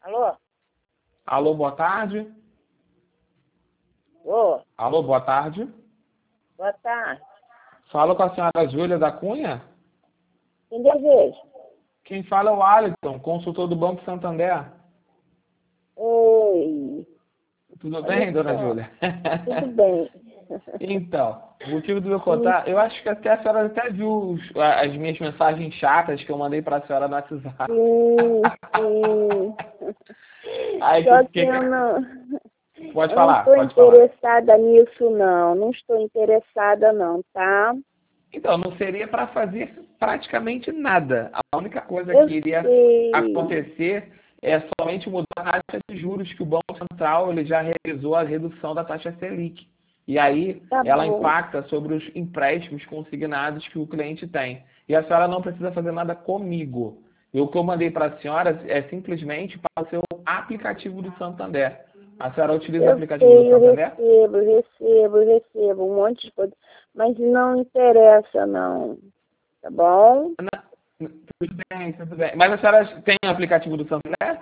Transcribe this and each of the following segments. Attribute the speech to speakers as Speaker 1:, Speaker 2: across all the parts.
Speaker 1: Alô?
Speaker 2: Alô, boa tarde.
Speaker 1: Ô,
Speaker 2: Alô, boa tarde.
Speaker 1: boa tarde.
Speaker 2: Falo com a senhora Júlia da Cunha.
Speaker 1: Quem deseja?
Speaker 2: Quem fala é o Alisson, consultor do Banco Santander.
Speaker 1: Oi.
Speaker 2: Tudo
Speaker 1: Olha
Speaker 2: bem, dona
Speaker 1: só.
Speaker 2: Júlia?
Speaker 1: Tudo bem.
Speaker 2: Então, o motivo do meu
Speaker 1: Sim,
Speaker 2: contato, eu acho que até a senhora até viu as minhas mensagens chatas que eu mandei para a senhora no WhatsApp.
Speaker 1: sim.
Speaker 2: Aí,
Speaker 1: Só que eu
Speaker 2: pode
Speaker 1: não
Speaker 2: falar,
Speaker 1: estou
Speaker 2: pode falar.
Speaker 1: interessada nisso, não. Não estou interessada, não, tá?
Speaker 2: Então, não seria para fazer praticamente nada. A única coisa
Speaker 1: Eu
Speaker 2: que iria
Speaker 1: sei.
Speaker 2: acontecer é somente mudar a taxa de juros, que o Banco Central ele já realizou a redução da taxa Selic. E aí
Speaker 1: Tá
Speaker 2: ela
Speaker 1: bom.
Speaker 2: impacta sobre os empréstimos consignados que o cliente tem. E a senhora não precisa fazer nada comigo. E o que eu mandei para a senhora é simplesmente para o seu aplicativo do Santander. A senhora utiliza o
Speaker 1: Eu
Speaker 2: aplicativo do
Speaker 1: sei, eu
Speaker 2: Santander?
Speaker 1: recebo um monte de coisa. Mas não interessa, não. Tá bom?
Speaker 2: Tudo bem, tudo bem. Mas a senhora tem o aplicativo do Santander?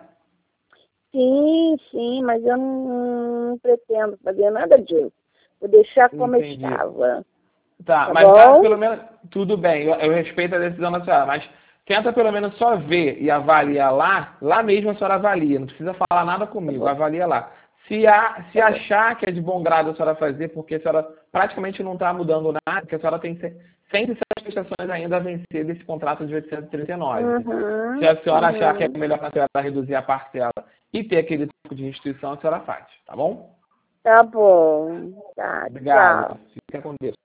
Speaker 1: Sim, mas eu não pretendo fazer nada disso. Vou deixar como
Speaker 2: Entendi.
Speaker 1: estava,
Speaker 2: Tá,
Speaker 1: tá
Speaker 2: mas dá
Speaker 1: bom?
Speaker 2: pelo menos. Tudo bem, eu respeito a decisão da senhora, mas tenta pelo menos só ver e avaliar lá mesmo a senhora avalia, não precisa falar nada
Speaker 1: Tá
Speaker 2: comigo,
Speaker 1: bom,
Speaker 2: avalia lá. Se
Speaker 1: tá bom.
Speaker 2: achar que é de bom grado a senhora fazer, porque a senhora praticamente não está mudando nada, porque a senhora tem 107 prestações ainda a vencer desse contrato de 839. Se
Speaker 1: Uhum,
Speaker 2: a senhora achar que é
Speaker 1: uhum.
Speaker 2: melhor para a senhora reduzir a parcela e ter aquele tipo de restituição, a senhora faz, tá bom?
Speaker 1: Tá bom. Tá,
Speaker 2: Obrigado.
Speaker 1: tchau.
Speaker 2: Fica com Deus.